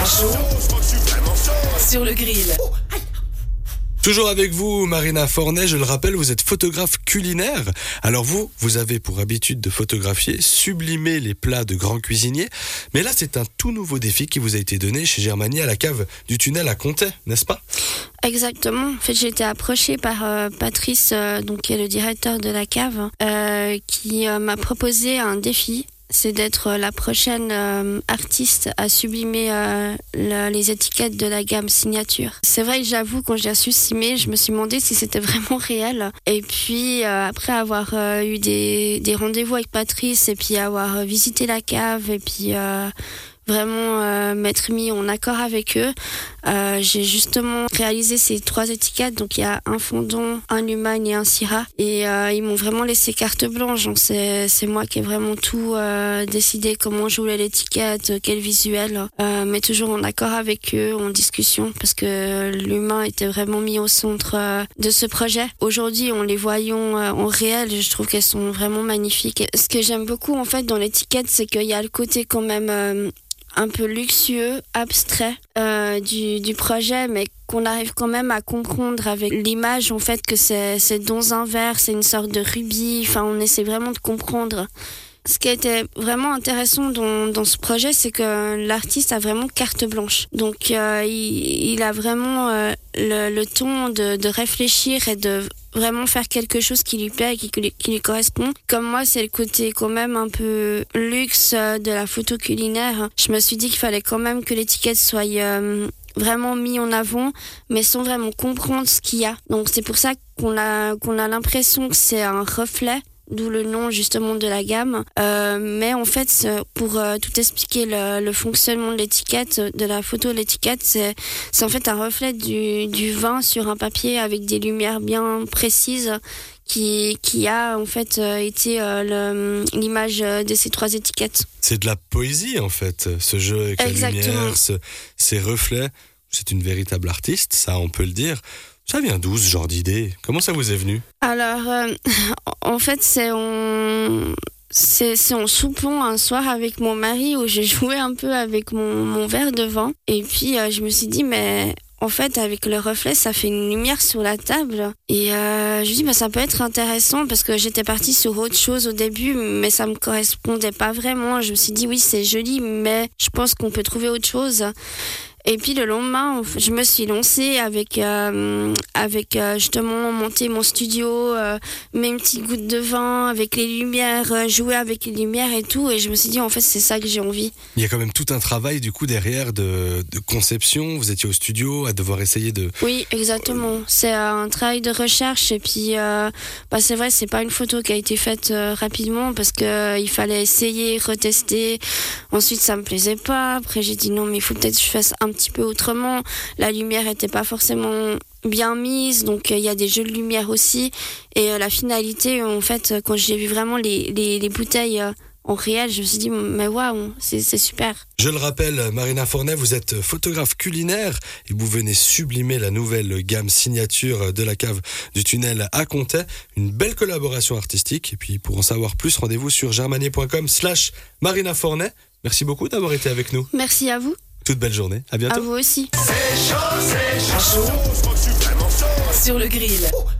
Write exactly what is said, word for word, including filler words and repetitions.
chaud sur le grill. Toujours avec vous, Marina Fornet, je le rappelle, vous êtes photographe culinaire. Alors vous, vous avez pour habitude de photographier, sublimer les plats de grands cuisiniers. Mais là, c'est un tout nouveau défi qui vous a été donné chez Germanie à la cave du tunnel à Contais, n'est-ce pas ? Exactement. En fait, j'ai été approchée par euh, Patrice, euh, donc, qui est le directeur de la cave, euh, qui euh, m'a proposé un défi. C'est d'être la prochaine euh, artiste à sublimer euh, le, les étiquettes de la gamme signature. C'est vrai que j'avoue, quand j'ai reçu ce email, je me suis demandé si c'était vraiment réel. Et puis, euh, après avoir euh, eu des, des rendez-vous avec Patrice et puis avoir euh, visité la cave et puis euh, vraiment euh, m'être mis en accord avec eux, euh, j'ai justement réalisé ces trois étiquettes. Donc il y a un fondant, un Lumagne et un Syrah, et euh, ils m'ont vraiment laissé carte blanche. Donc c'est c'est moi qui ai vraiment tout euh, décidé, comment je voulais l'étiquette, quel visuel, euh, mais toujours en accord avec eux, en discussion, parce que l'humain était vraiment mis au centre euh, de ce projet. Aujourd'hui, en les voyant euh, en réel, je trouve qu'elles sont vraiment magnifiques. Ce que j'aime beaucoup en fait dans l'étiquette, c'est qu'il y a le côté quand même euh, un peu luxueux, abstrait euh, du, du projet, mais qu'on arrive quand même à comprendre avec l'image, en fait, que c'est, c'est dans un verre, c'est une sorte de rubis. Enfin, on essaie vraiment de comprendre. Ce qui a été vraiment intéressant dans, dans ce projet, c'est que l'artiste a vraiment carte blanche. Donc, euh, il, il a vraiment euh, le, le temps de, de réfléchir et de vraiment faire quelque chose qui lui plaît et qui, qui lui correspond. Comme moi, c'est le côté quand même un peu luxe de la photo culinaire. Je me suis dit qu'il fallait quand même que l'étiquette soit euh, vraiment mise en avant, mais sans vraiment comprendre ce qu'il y a. Donc c'est pour ça qu'on a, qu'on a l'impression que c'est un reflet, d'où le nom justement de la gamme. Euh, mais en fait, pour euh, tout expliquer le, le fonctionnement de l'étiquette, de la photo de l'étiquette, c'est, c'est en fait un reflet du, du vin sur un papier avec des lumières bien précises qui, qui a en fait euh, été euh, le, l'image de ces trois étiquettes. C'est de la poésie en fait, ce jeu avec Exactement. La lumière, ce, ces reflets. C'est une véritable artiste, ça on peut le dire. Ça vient d'où ce genre d'idée ? Comment ça vous est venu ? Alors, euh, en fait, c'est en, c'est, c'est en soupant un soir avec mon mari où j'ai joué un peu avec mon, mon verre de vin. Et puis, euh, je me suis dit, mais en fait, avec le reflet, ça fait une lumière sur la table. Et euh, je me suis dit, bah, ça peut être intéressant parce que j'étais partie sur autre chose au début, mais ça me correspondait pas vraiment. Je me suis dit, oui, c'est joli, mais je pense qu'on peut trouver autre chose. Et puis le lendemain, je me suis lancée avec, euh, avec euh, justement monter mon studio, euh, mes petites gouttes de vin, avec les lumières, euh, jouer avec les lumières et tout. Et je me suis dit, en fait, c'est ça que j'ai envie. Il y a quand même tout un travail du coup derrière de, de conception. Vous étiez au studio à devoir essayer de... Oui, exactement. C'est un travail de recherche. Et puis, euh, bah, c'est vrai, c'est pas une photo qui a été faite euh, rapidement parce que euh, il fallait essayer, retester. Ensuite, ça me plaisait pas. Après, j'ai dit non, mais il faut peut-être que je fasse un petit peu autrement. La lumière était pas forcément bien mise, donc il euh, y a des jeux de lumière aussi. Et euh, la finalité, en fait, quand j'ai vu vraiment les, les, les bouteilles euh, en réel, je me suis dit, mais waouh, c'est, c'est super. Je le rappelle, Marina Fornet, vous êtes photographe culinaire et vous venez sublimer la nouvelle gamme signature de la cave du tunnel à Contais. Une belle collaboration artistique. Et puis pour en savoir plus, rendez-vous sur germanier.com slash Marina Fornet. Merci beaucoup d'avoir été avec nous. Merci à vous. Toute belle journée. À bientôt. À vous aussi. C'est chaud, c'est chaud. Chaud sur le grill.